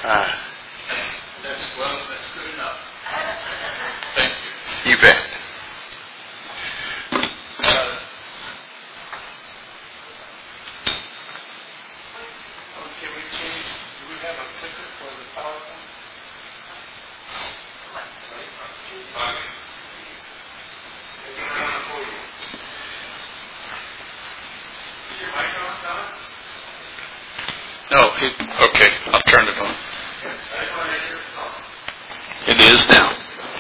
That's good enough. Thank you. You bet. Can we change? Do we have a clicker for the PowerPoint? Is your mic on, Don? No, okay, I'll turn it on. It is now.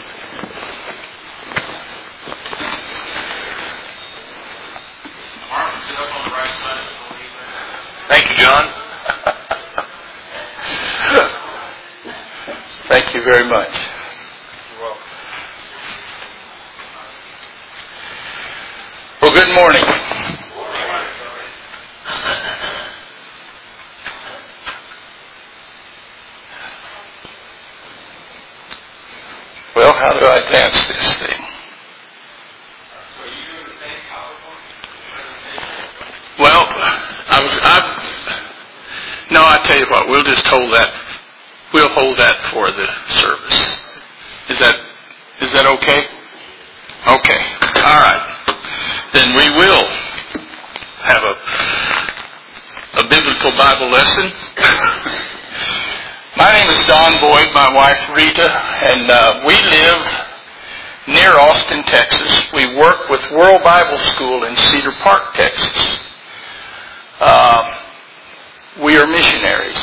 Mark, sit up on the right side of the lead. Thank you, John. Thank you very much. You're welcome. Well, good morning. Well, how do I advance this thing? So you doing the same PowerPoint? Well, no, I tell you what, we'll just hold that. We'll hold that for the service. Is that okay? Okay. All right. Then we will have a biblical Bible lesson. My name is Don Boyd, my wife Rita, and we live near Austin, Texas. We work with World Bible School in Cedar Park, Texas. We are missionaries.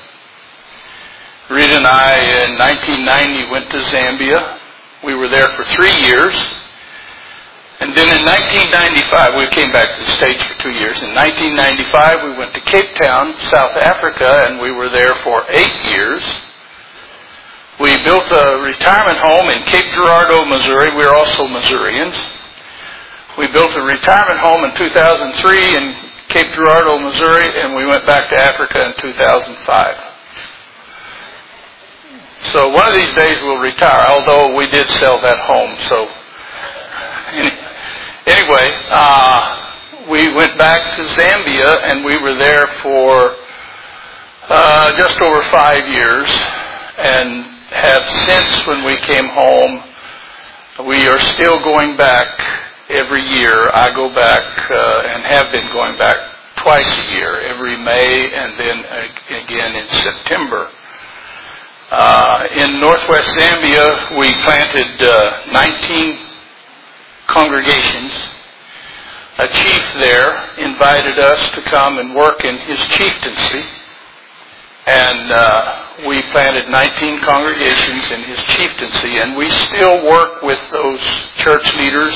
Rita and I, in 1990, went to Zambia. We were there for 3 years. And then in 1995, we came back to the States for 2 years. In 1995, we went to Cape Town, South Africa, and we were there for 8 years. We built a retirement home in Cape Girardeau, Missouri. We're also Missourians. We built a retirement home in 2003 in Cape Girardeau, Missouri, and we went back to Africa in 2005. So one of these days we'll retire, although we did sell that home. So anyway, we went back to Zambia, and we were there for just over 5 years, and have since, when we came home, we are still going back every year. I go back and have been going back twice a year, every May and then again in September. In northwest Zambia, we planted 19 congregations. A chief there invited us to come and work in his chieftaincy, and we planted 19 congregations in his chieftaincy, and we still work with those church leaders.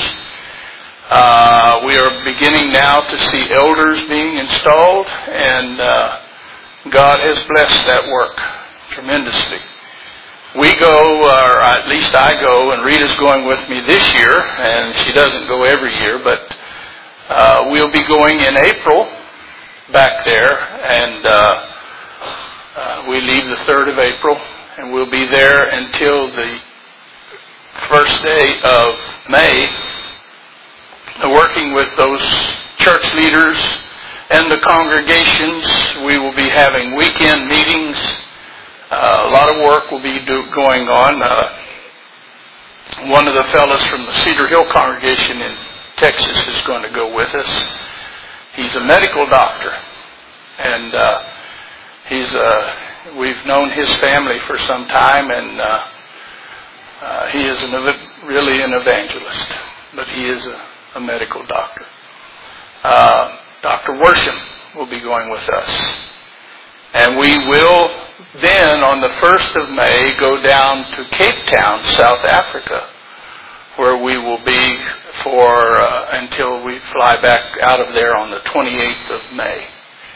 We are beginning now to see elders being installed, and God has blessed that work tremendously. We go, or at least I go, and Rita's going with me this year, and she doesn't go every year, but we'll be going in April back there, and we leave the 3rd of April, and we'll be there until the first day of May, working with those church leaders and the congregations. We will be having weekend meetings. A lot of work will be going on. One of the fellows from the Cedar Hill congregation in Texas is going to go with us. He's a medical doctor, and we've known his family for some time, and he is really an evangelist, but he is a medical doctor. Dr. Worsham will be going with us. And we will then, on the 1st of May, go down to Cape Town, South Africa, where we will be until we fly back out of there on the 28th of May.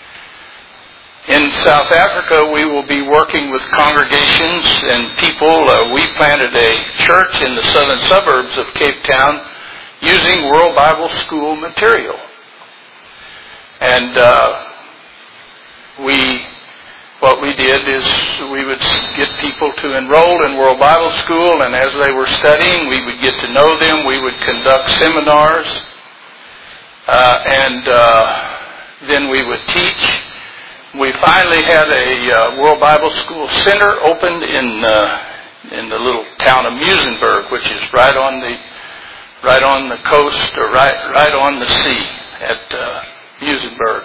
In South Africa, we will be working with congregations and people. We planted a church in the southern suburbs of Cape Town using World Bible School material. And what we did is we would get people to enroll in World Bible School, and as they were studying, we would get to know them. We would conduct seminars, and then we would teach. we finally had a World Bible School Center opened in the little town of Muizenberg, which is right on the coast, or right on the sea at Muizenberg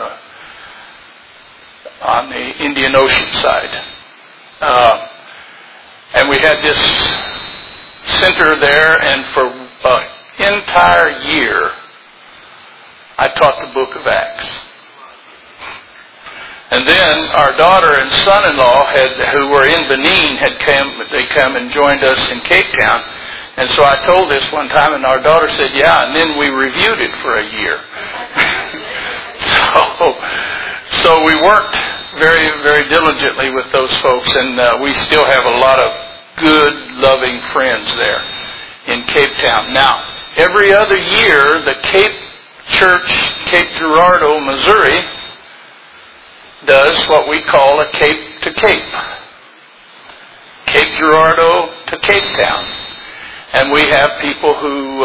on the Indian Ocean side. And we had this center there, and for an entire year I taught the book of Acts. And then our daughter and son-in-law, who were in Benin, they come and joined us in Cape Town. And so I told this one time, and our daughter said, yeah, and then we reviewed it for a year. So we worked very, very diligently with those folks, and we still have a lot of good, loving friends there in Cape Town. Now, every other year, the Cape Church, Cape Girardeau, Missouri, does what we call a Cape to Cape. Cape Girardeau to Cape Town. And we have people who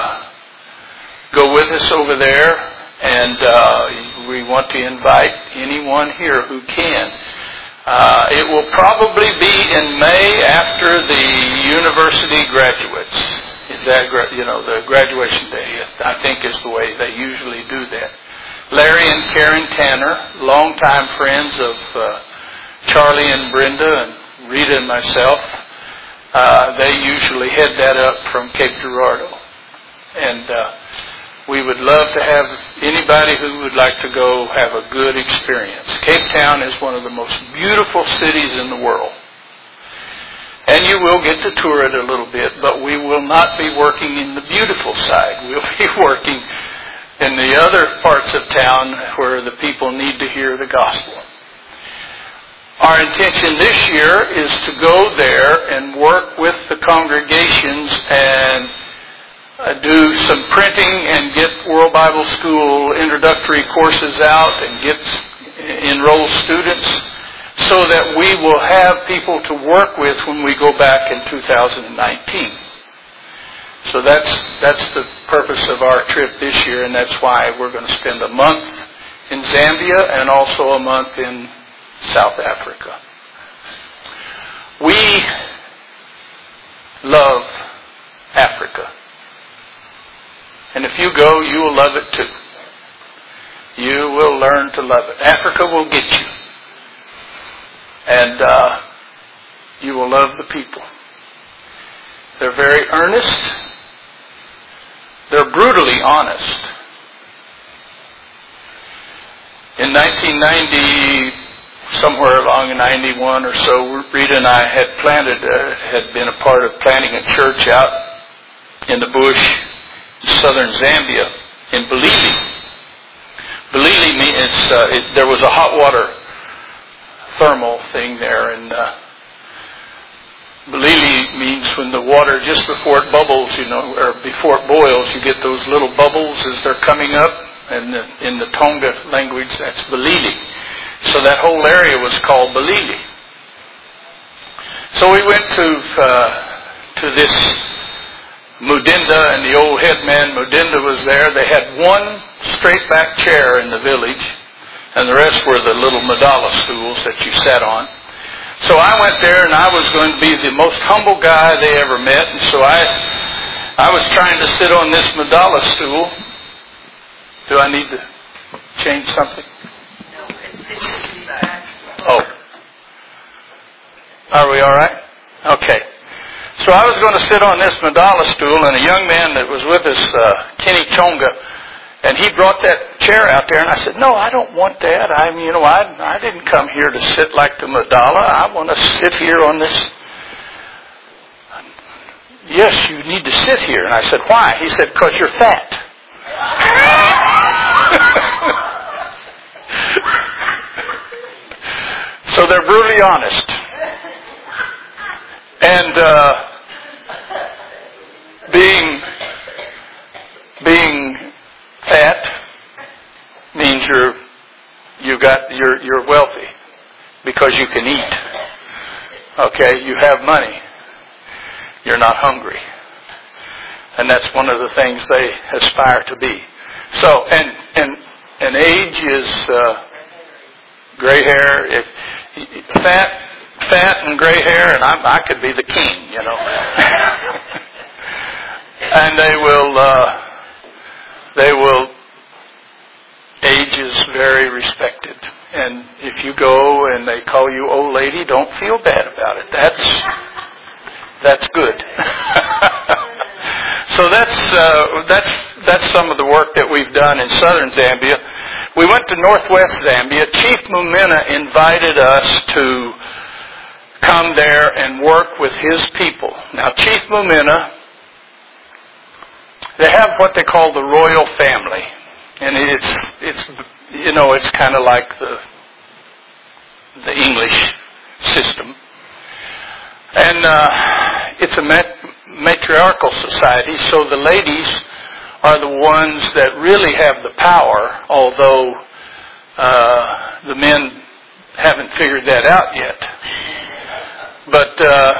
go with us over there, and we want to invite anyone here who can. It will probably be in May after the university graduates. Is that, the graduation day, I think, is the way they usually do that. Larry and Karen Tanner, longtime friends of Charlie and Brenda and Rita and myself, they usually head that up from Cape Girardeau. And we would love to have anybody who would like to go have a good experience. Cape Town is one of the most beautiful cities in the world. And you will get to tour it a little bit, but we will not be working in the beautiful side. We'll be working in the other parts of town where the people need to hear the gospel. Our intention this year is to go there and work with the congregations and do some printing and get World Bible School introductory courses out and enroll students so that we will have people to work with when we go back in 2019. So that's the purpose of our trip this year, and that's why we're going to spend a month in Zambia and also a month in South Africa. We love Africa. And if you go, you will love it too. You will learn to love it. Africa will get you. And you will love the people. They're very earnest. They're brutally honest. In 1990, somewhere along 91 or so, Rita and I had been a part of planting a church out in the bush in southern Zambia, in Bulili. Bulili means there was a hot water thermal thing there, and Bulili means when the water, just before it bubbles, or before it boils, you get those little bubbles as they're coming up, and in the Tonga language, that's Bulili. So that whole area was called Bulili. So we went to this Mudinda, and the old headman Mudinda was there. They had one straight back chair in the village, and the rest were the little mandala stools that you sat on. So I went there, and I was going to be the most humble guy they ever met, and so I was trying to sit on this mandala stool. Do I need to change something? No, it's back. Oh. Are we all right? Okay. So I was going to sit on this mandala stool, and a young man that was with us, Kenny Chonga, and he brought that chair out there, and I said, no, I don't want that. I didn't come here to sit like the mandala. I want to sit here on this. Yes, you need to sit here. And I said, why? He said, because you're fat. So they're brutally honest. And being fat means you're wealthy because you can eat. Okay, you have money. You're not hungry. And that's one of the things they aspire to be. So, and age is gray hair, fat and gray hair, and I could be the king, you know. And they will. Age is very respected, and if you go and they call you old lady, don't feel bad about it. That's good. So that's some of the work that we've done in southern Zambia. We went to northwest Zambia. Chief Mumina invited us to come there and work with his people. Now, Chief Mumina, they have what they call the royal family, and it's kind of like the English system, and it's a matriarchal society. So the ladies are the ones that really have the power, although the men haven't figured that out yet. But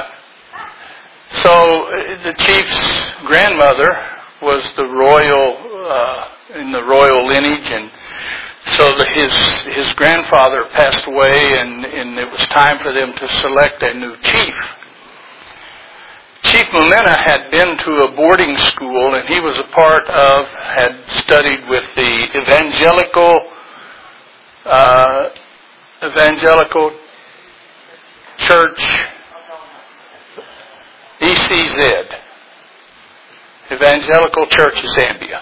so the chief's grandmother was the royal in the royal lineage, and so his grandfather passed away, and it was time for them to select a new chief. Chief Mumina had been to a boarding school, and he was had studied with the evangelical church, ECZ, Evangelical Church of Zambia.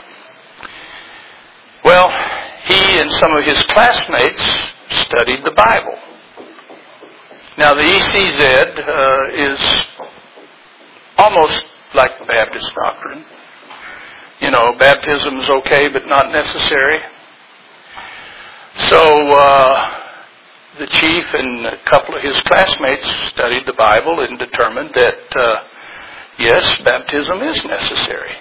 Well, he and some of his classmates studied the Bible. Now, the ECZ is almost like the Baptist doctrine. You know, baptism is okay, but not necessary. So, the chief and a couple of his classmates studied the Bible and determined that, yes, baptism is necessary.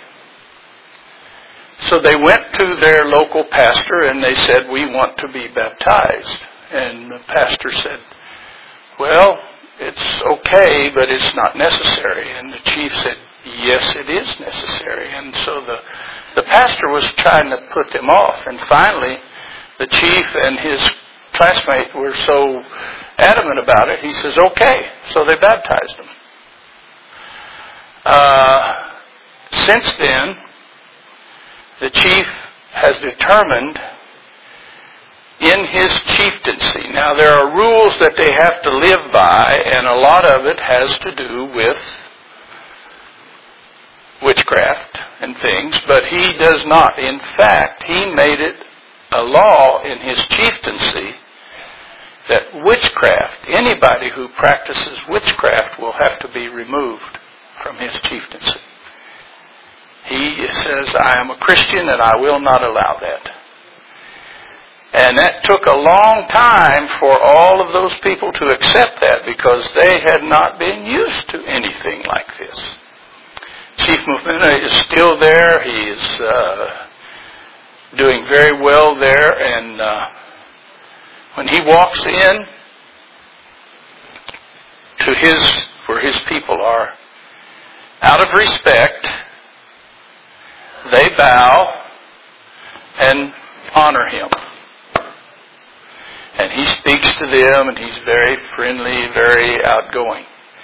So they went to their local pastor and they said, "We want to be baptized." And the pastor said, "Well, it's okay, but it's not necessary." And the chief said, "Yes, it is necessary." And so the pastor was trying to put them off. And finally, the chief and his classmate were so adamant about it, he says, "Okay." So they baptized him. Since then, the chief has determined in his chieftaincy. Now, there are rules that they have to live by, and a lot of it has to do with witchcraft and things, but he does not. In fact, he made it a law in his chieftaincy that witchcraft, anybody who practices witchcraft will have to be removed from his chieftaincy. He says, "I am a Christian and I will not allow that." And that took a long time for all of those people to accept that, because they had not been used to anything like this. Chief Mumina is still there. He is doing very well there, and when he walks in to where his people are, out of respect, they bow and honor him. And he speaks to them, and he's very friendly, very outgoing.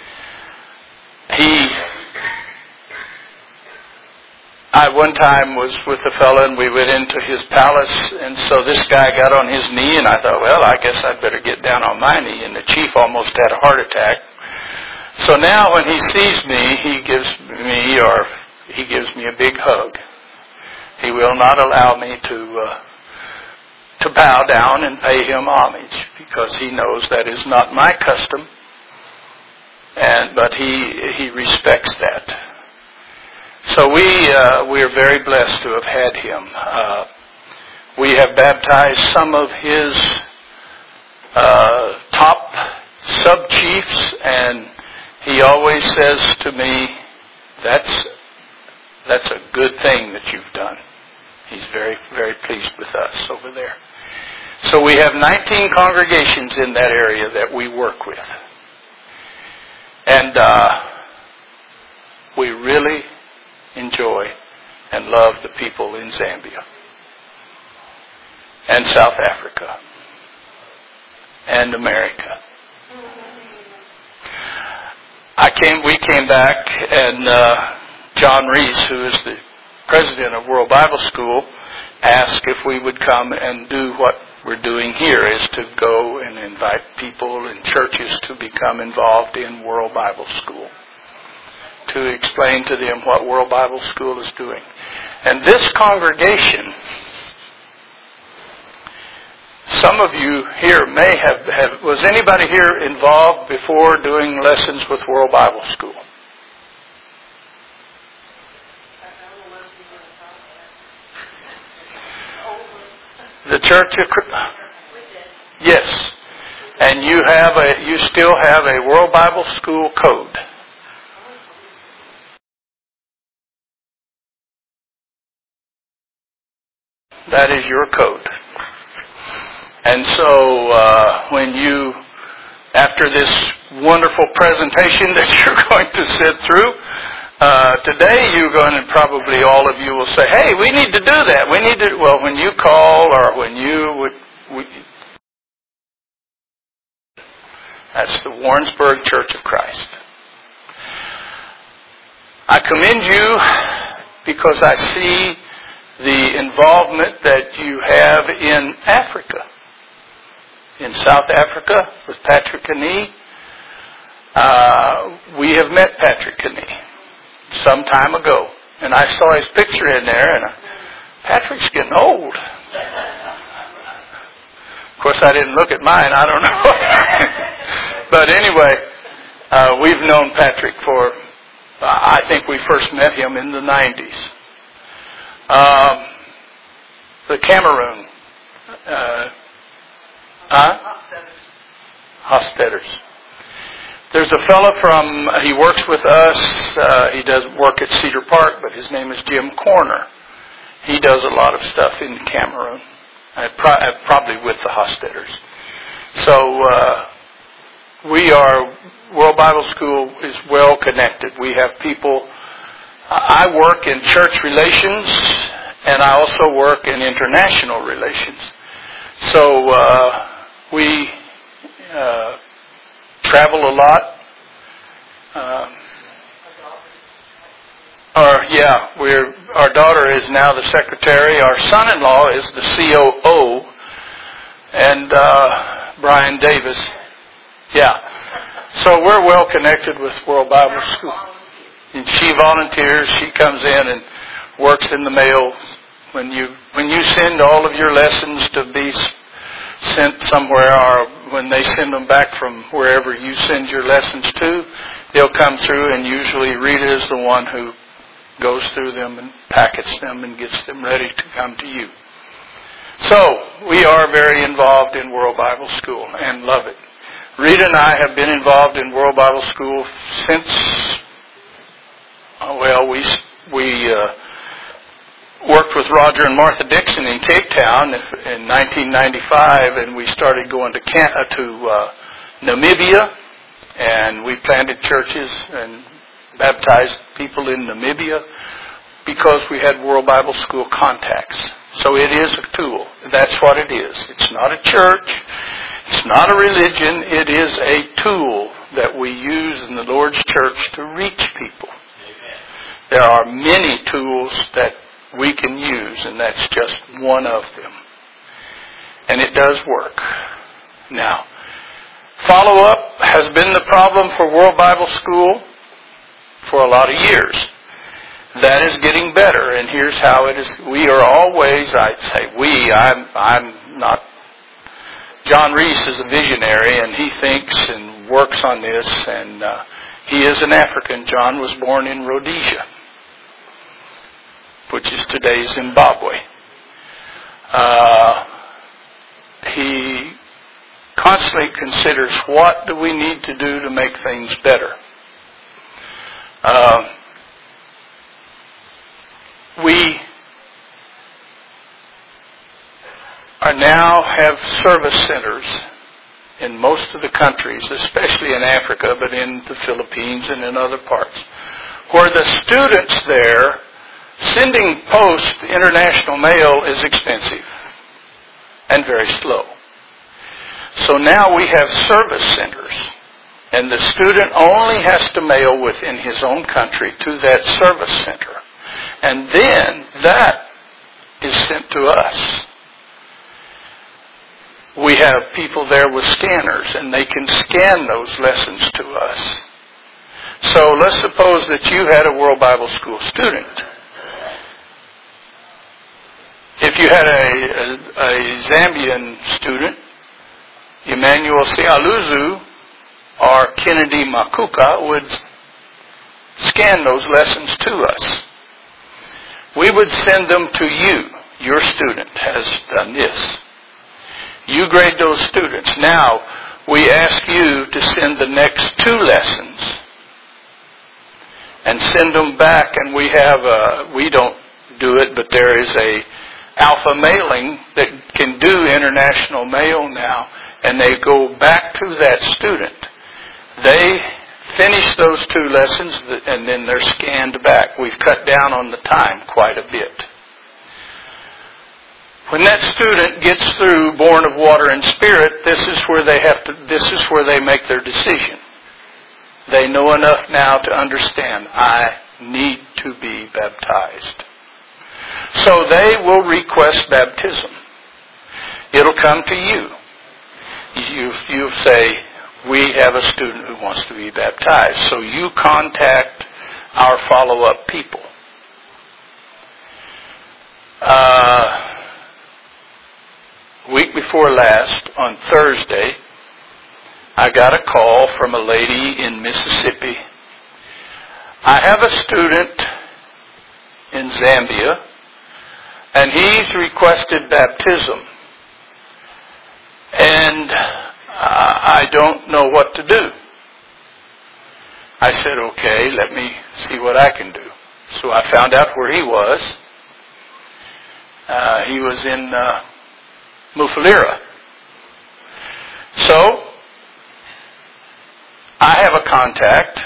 I one time was with a fellow, and we went into his palace, and so this guy got on his knee, and I thought, well, I guess I'd better get down on my knee, and the chief almost had a heart attack. So now when he sees me, he gives me a big hug. He will not allow me to bow down and pay him homage, because he knows that is not my custom, but he respects that. So we are very blessed to have had him. We have baptized some of his top sub-chiefs, and he always says to me, that's a good thing that you've done. He's very, very pleased with us over there. So we have 19 congregations in that area that we work with. And we really enjoy and love the people in Zambia and South Africa. and America. We came back, and John Reese, who is the president of World Bible School, asked if we would come and do what we're doing here, is to go and invite people and churches to become involved in World Bible School, to explain to them what World Bible School is doing. And this congregation, some of you here may have was anybody here involved before doing lessons with World Bible School? The Church of Christ. Yes. And you still have a World Bible School code. That is your code. And so when you, after this wonderful presentation that you're going to sit through, today you're going to probably, all of you will say, hey, we need to do that. We need to, well, when you call or when you would, that's the Warrensburg Church of Christ. I commend you because I see the involvement that you have in Africa. In South Africa with Patrick Kane. We have met Patrick Kane some time ago. And I saw his picture in there, and Patrick's getting old. Of course, I didn't look at mine. I don't know. But anyway, we've known Patrick for, I think we first met him in the 90s. The Cameroon. Hosteters. There's a fellow he works with us, he does work at Cedar Park, but his name is Jim Corner. He does a lot of stuff in Cameroon, probably with the Hosteters. So World Bible School is well connected. We have people, I work in church relations, and I also work in international relations. So we travel a lot. Our daughter is now the secretary. Our son-in-law is the COO, and Brian Davis. Yeah. So we're well connected with World Bible School. And she volunteers. She comes in and works in the mail. When you send all of your lessons to be sent somewhere, or when they send them back from wherever you send your lessons to, they'll come through, and usually Rita is the one who goes through them and packets them and gets them ready to come to you. So we are very involved in World Bible School and love it. Rita and I have been involved in World Bible School since, we worked with Roger and Martha Dixon in Cape Town in 1995, and we started going to Namibia, and we planted churches and baptized people in Namibia because we had World Bible School contacts. So it is a tool. That's what it is. It's not a church. It's not a religion. It is a tool that we use in the Lord's church to reach people. Amen. There are many tools that we can use, and that's just one of them. And it does work. Now, follow-up has been the problem for World Bible School for a lot of years. That is getting better, and here's how it is. We are always, I'd say I'm not, John Reese is a visionary, and he thinks and works on this, and he is an African. John was born in Rhodesia, which is today's Zimbabwe. He constantly considers, what do we need to do to make things better? We are now have service centers in most of the countries, especially in Africa, but in the Philippines and in other parts, where the students there, sending post international mail is expensive and very slow. So now we have service centers. And the student only has to mail within his own country to that service center. And then that is sent to us. We have people there with scanners, and they can scan those lessons to us. So let's suppose that you had a World Bible School student. If you had a Zambian student, Emmanuel Sialuzu or Kennedy Makuka would scan those lessons to us. We would send them to you. Your student has done this. You grade those students. Now, we ask you to send the next 2 lessons and send them back. And we don't do it, but there is a alpha mailing that can do international mail now. And they go back to that student. They finish those 2 lessons and then they're scanned back. We've cut down on the time quite a bit. When that student gets through Born of Water and Spirit, this is where they make their decision. They know enough now to understand, I need to be baptized. So they will request baptism. It'll come to you. You say, we have a student who wants to be baptized. So you contact our follow-up people. Week before last, on Thursday, I got a call from a lady in Mississippi. I have a student in Zambia, and he's requested baptism. And I don't know what to do. I said, okay, let me see what I can do. So I found out where he was. He was in Mufulira. So I have a contact,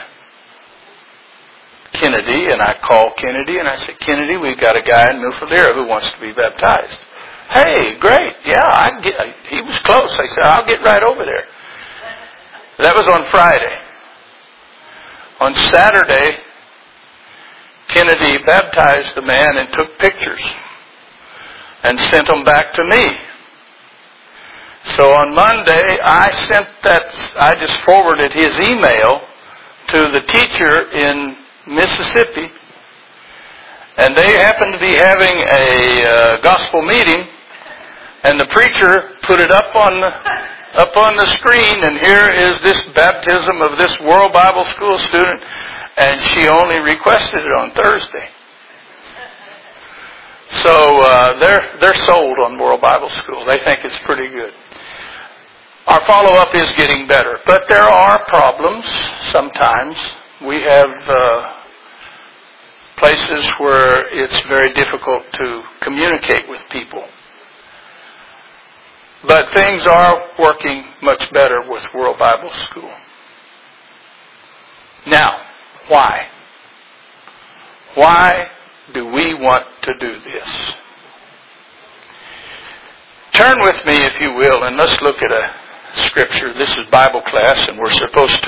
Kennedy, and I call Kennedy and I said, Kennedy, we've got a guy in Mufulira who wants to be baptized. Hey, great. Yeah, he was close. I said, I'll get right over there. That was on Friday. On Saturday, Kennedy baptized the man and took pictures and sent them back to me. So on Monday, I just forwarded his email to the teacher in Mississippi, and they happened to be having a gospel meeting, and the preacher put it up on the screen, and here is this baptism of this World Bible School student, and she only requested it on Thursday. So they're sold on World Bible School. They think it's pretty good. Our follow-up is getting better, but there are problems sometimes. We have places where it's very difficult to communicate with people. But things are working much better with World Bible School. Now, why? Why do we want to do this? Turn with me, if you will, and let's look at a scripture. This is Bible class, and we're supposed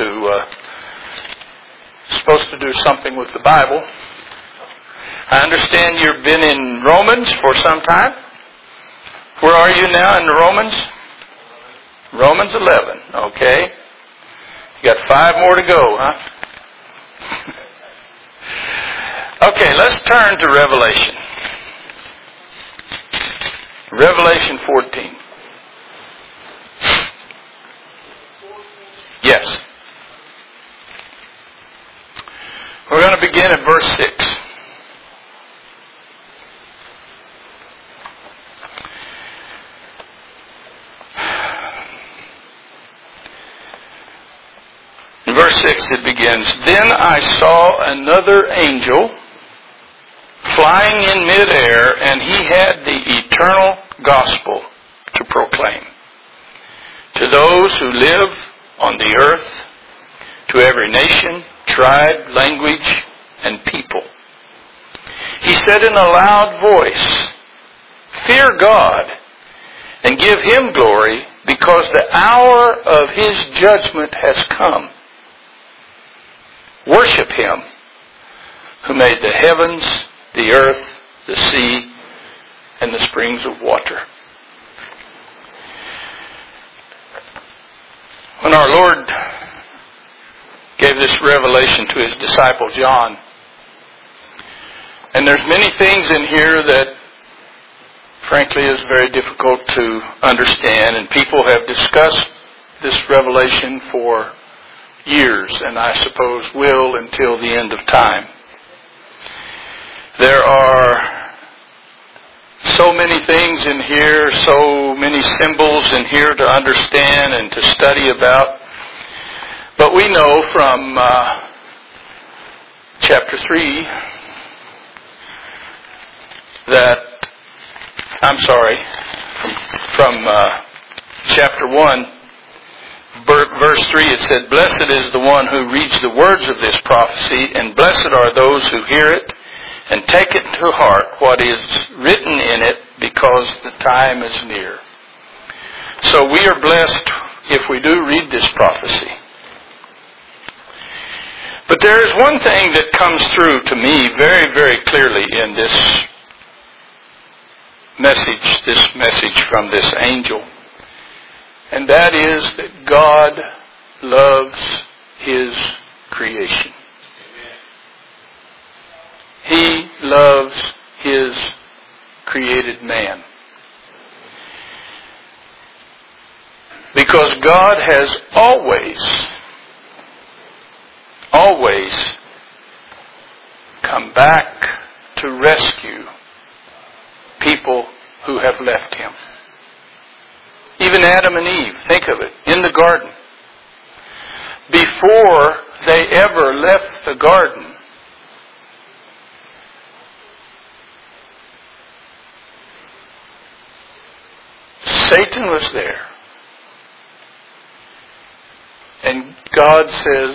to do something with the Bible. I understand you've been in Romans for some time. Where are you now in Romans? Romans 11, okay. You got 5 more to go, huh? Okay, let's turn to Revelation. Revelation 14. Yes. We're going to begin at verse 6. In verse 6 it begins, Then I saw another angel flying in midair, and he had the eternal gospel to proclaim to those who live on the earth, to every nation, tribe, language, and people. He said in a loud voice, Fear God, and give Him glory, because the hour of His judgment has come. Worship Him who made the heavens, the earth, the sea, and the springs of water. When our Lord gave this revelation to His disciple John, and there's many things in here that frankly is very difficult to understand, and people have discussed this revelation for years, and I suppose will until the end of time. There are so many things in here, so many symbols in here to understand and to study about. But we know from chapter 3 from chapter 1, verse 3, it said, "Blessed is the one who reads the words of this prophecy, and blessed are those who hear it and take it to heart what is written in it, because the time is near." So we are blessed if we do read this prophecy. But there is one thing that comes through to me very, very clearly in this message from this angel. And that is that God loves His creation. He loves His created man. Because God has always come back to rescue people who have left Him. Even Adam and Eve, think of it, in the garden. Before they ever left the garden, Satan was there. And God says,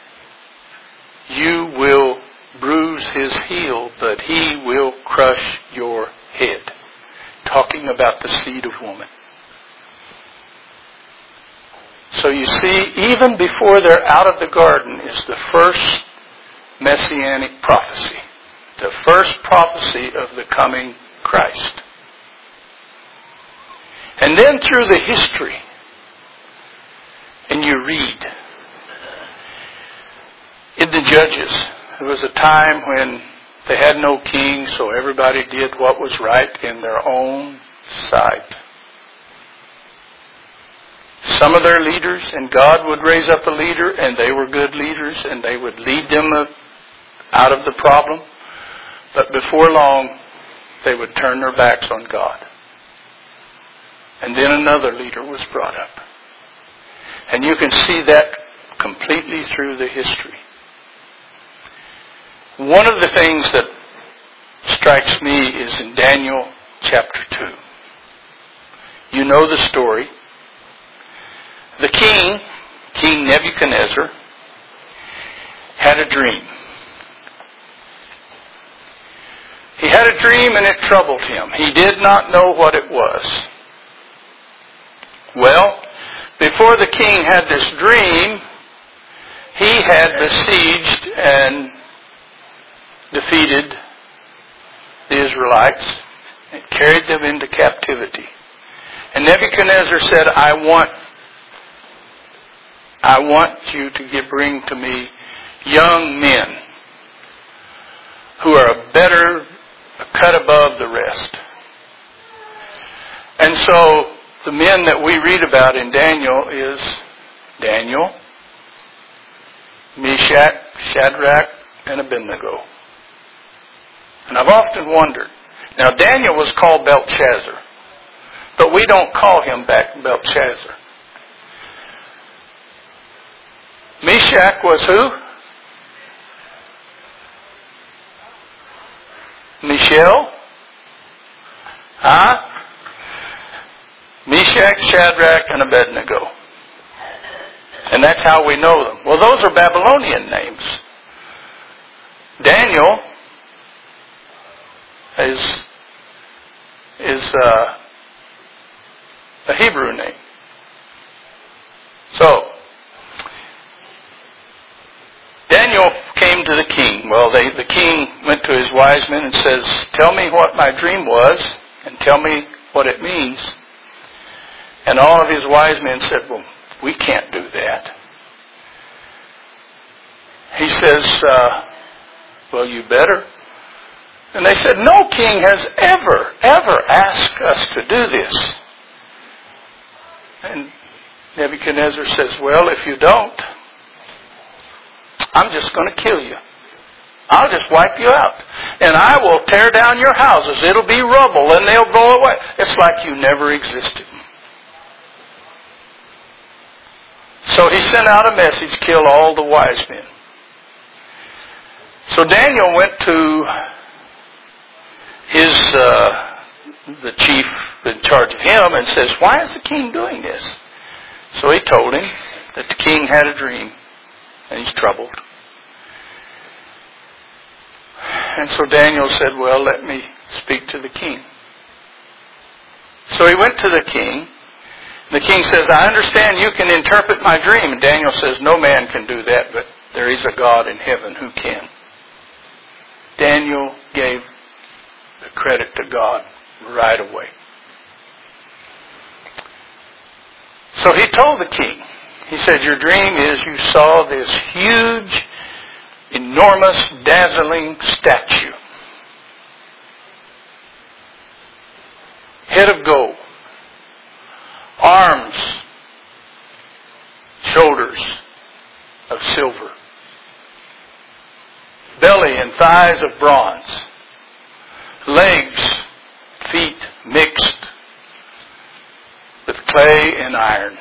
"You will bruise his heel, but he will crush your head." Talking about the seed of woman. So you see, even before they're out of the garden is the first messianic prophecy. The first prophecy of the coming Christ. And then through the history, and you read, in the Judges, there was a time when they had no king, so everybody did what was right in their own sight. Some of their leaders, and God would raise up a leader, and they were good leaders, and they would lead them out of the problem. But before long, they would turn their backs on God. And then another leader was brought up. And you can see that completely through the history. One of the things that strikes me is in Daniel chapter 2. You know the story. The King Nebuchadnezzar, had a dream. He had a dream and it troubled him. He did not know what it was. Well, before the king had this dream, he had besieged and defeated the Israelites and carried them into captivity. And Nebuchadnezzar said, I want you to bring to me young men who are a cut above the rest. And so the men that we read about in Daniel is Daniel, Meshach, Shadrach, and Abednego. And I've often wondered. Now Daniel was called Belshazzar, but we don't call him back Belshazzar. Meshach was who? Michelle? Meshach, Shadrach, and Abednego. And that's how we know them. Well, those are Babylonian names. Daniel is a Hebrew name. So, Daniel came to the king. Well, the king went to his wise men and says, tell me what my dream was and tell me what it means. And all of his wise men said, well, we can't do that. He says, well, you better. And they said, no king has ever asked us to do this. And Nebuchadnezzar says, well, if you don't, I'm just going to kill you. I'll just wipe you out. And I will tear down your houses. It'll be rubble and they'll go away. It's like you never existed. So he sent out a message, kill all the wise men. So Daniel went to the chief in charge of him and says, why is the king doing this? So he told him that the king had a dream and he's troubled. And so Daniel said, well, let me speak to the king. So he went to the king. The king says, I understand you can interpret my dream. And Daniel says, no man can do that, but there is a God in heaven who can. Daniel gave the credit to God right away. So he told the king, he said, your dream is you saw this huge, enormous, dazzling statue. Head of gold. Arms, shoulders of silver. Belly and thighs of bronze. Legs, feet mixed with clay and iron.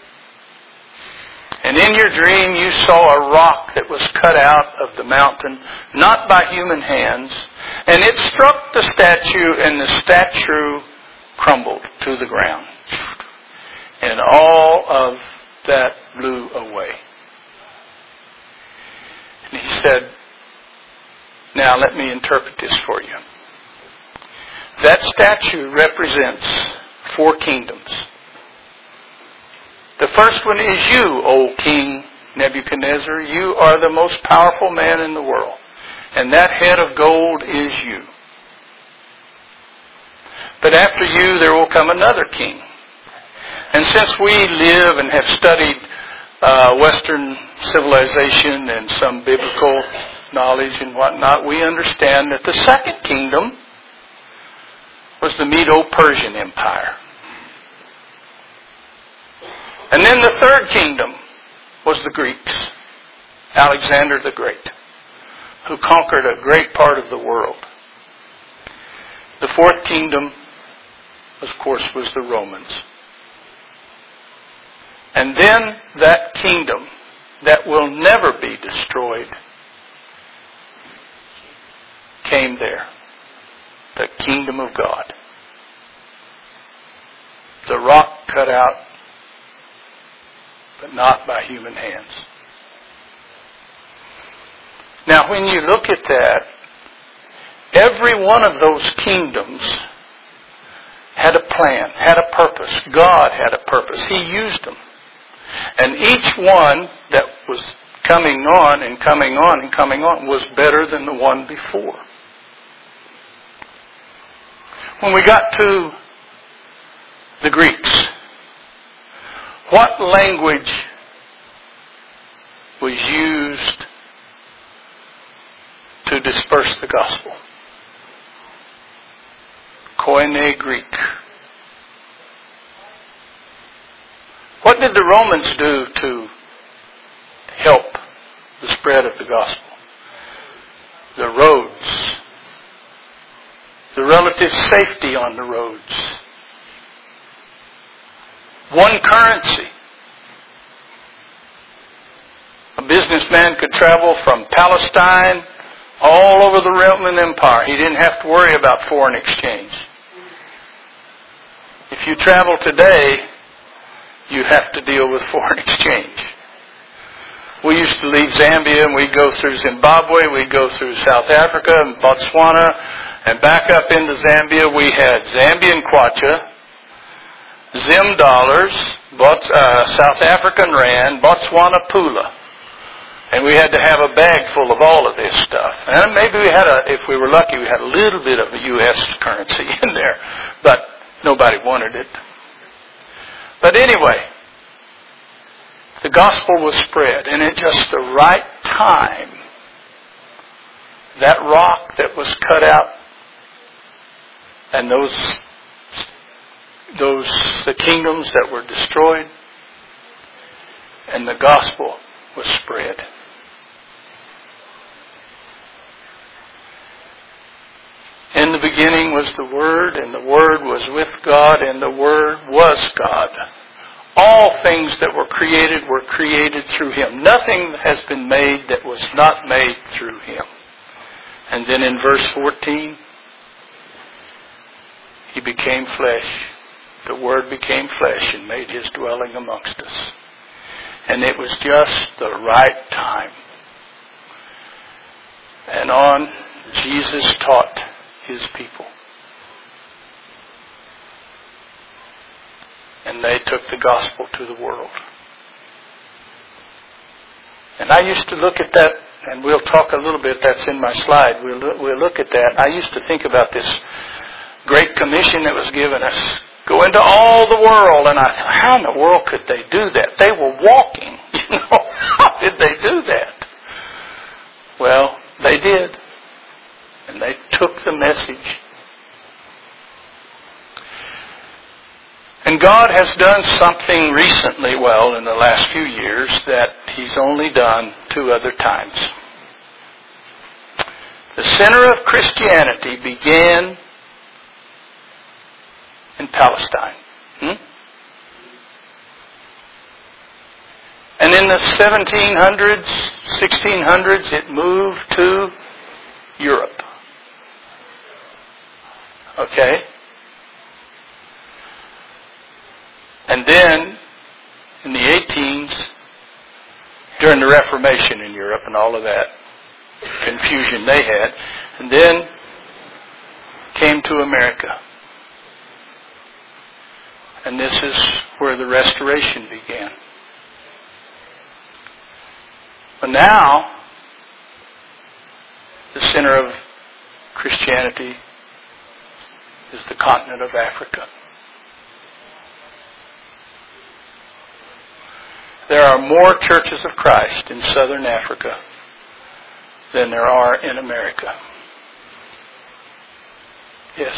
And in your dream you saw a rock that was cut out of the mountain, not by human hands, and it struck the statue, and the statue crumbled to the ground. And all of that blew away. And he said, now let me interpret this for you. That statue represents 4 kingdoms. The first one is you, O King Nebuchadnezzar. You are the most powerful man in the world. And that head of gold is you. But after you, there will come another king. And since we live and have studied Western civilization and some biblical knowledge and whatnot, we understand that the second kingdom was the Medo-Persian Empire. And then the third kingdom was the Greeks, Alexander the Great, who conquered a great part of the world. The fourth kingdom, of course, was the Romans. And then that kingdom that will never be destroyed came there. The kingdom of God. The rock cut out, but not by human hands. Now, when you look at that, every one of those kingdoms had a plan, had a purpose. God had a purpose. He used them. And each one that was coming on and coming on and coming on was better than the one before. When we got to the Greeks, what language was used to disperse the gospel? Koine Greek. What did the Romans do to help the spread of the gospel? The roads. The relative safety on the roads. One currency. A businessman could travel from Palestine all over the Roman Empire. He didn't have to worry about foreign exchange. If you travel today, you have to deal with foreign exchange. We used to leave Zambia and we'd go through Zimbabwe, we'd go through South Africa and Botswana, and back up into Zambia we had Zambian kwacha, Zim dollars, South African Rand, Botswana Pula. And we had to have a bag full of all of this stuff. And maybe if we were lucky, we had a little bit of the U.S. currency in there. But nobody wanted it. But anyway, the gospel was spread. And at just the right time, that rock that was cut out and the kingdoms that were destroyed, and the gospel was spread. In the beginning was the Word, and the Word was with God, and the Word was God. All things that were created through Him. Nothing has been made that was not made through Him. And then in verse 14, He became flesh. The Word became flesh and made His dwelling amongst us. And it was just the right time. And on Jesus taught His people. And they took the gospel to the world. And I used to look at that, and we'll talk a little bit, that's in my slide. We'll look at that. I used to think about this great commission that was given us. Go into all the world. And how in the world could they do that? They were walking. How did they do that? Well, they did. And they took the message. And God has done something recently, in the last few years, that He's only done 2 other times. The center of Christianity began in Palestine. And in the 1700s, 1600s, it moved to Europe. Okay? And then, in the 18s, during the Reformation in Europe and all of that confusion they had, and then came to America. And this is where the restoration began. But now, the center of Christianity is the continent of Africa. There are more churches of Christ in southern Africa than there are in America. Yes.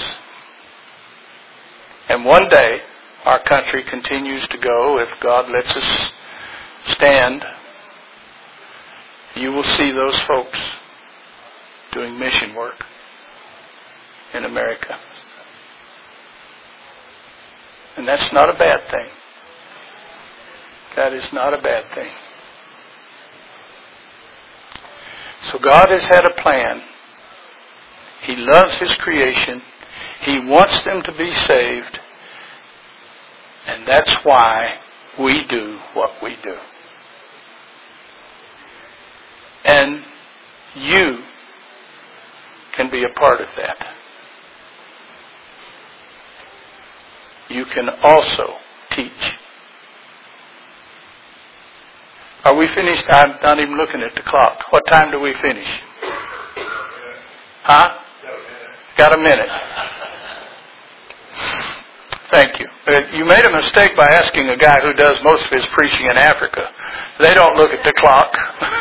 And one day, our country continues to go, if God lets us stand, you will see those folks doing mission work in America. And that's not a bad thing. That is not a bad thing. So God has had a plan. He loves His creation. He wants them to be saved. And that's why we do what we do. And you can be a part of that. You can also teach. Are we finished? I'm not even looking at the clock. What time do we finish? Huh? Got a minute. Thank you. You made a mistake by asking a guy who does most of his preaching in Africa. They don't look at the clock.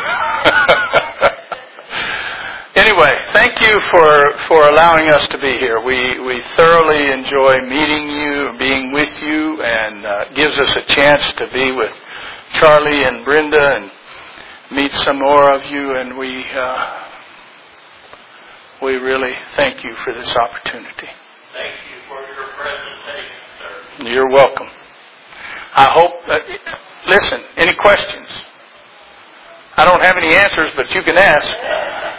Anyway, thank you for allowing us to be here. We thoroughly enjoy meeting you, being with you, and gives us a chance to be with Charlie and Brenda and meet some more of you. And we really thank you for this opportunity. Thank you for your presentation, sir. You're welcome. I hope that, listen, any questions? I don't have any answers, but you can ask.